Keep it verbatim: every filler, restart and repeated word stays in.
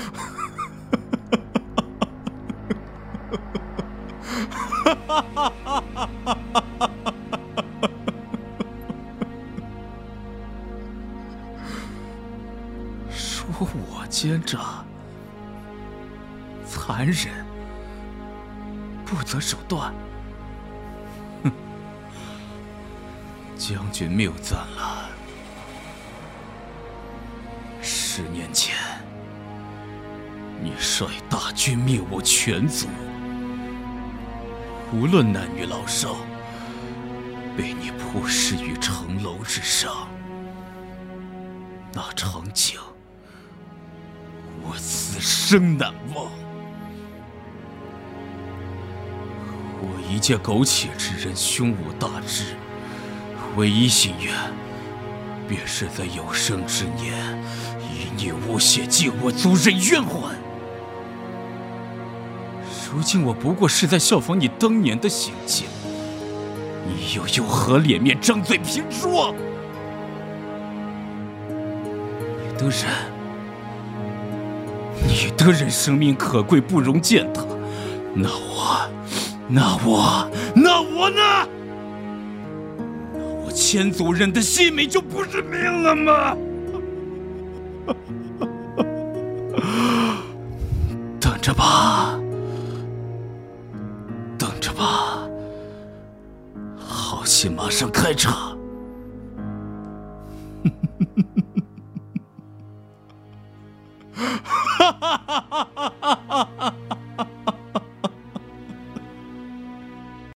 说我奸诈、残忍、不择手段。哼，将军谬赞了。十年前，你率大军灭我全族，无论男女老少，被你扑尸于城楼之上。那场景，我此生难忘。我一介苟且之人，胸无大志，唯一心愿，便是在有生之年，以你无血尽我族人冤魂。如今我不过是在效仿你当年的行径，你又有何脸面张嘴评说？你的人，你的人生命可贵，不容践踏。那我，那我，那我呢？那我千族人的性命就不是命了吗？等着吧，等着吧，好戏马上开场。哈哈哈哈哈哈！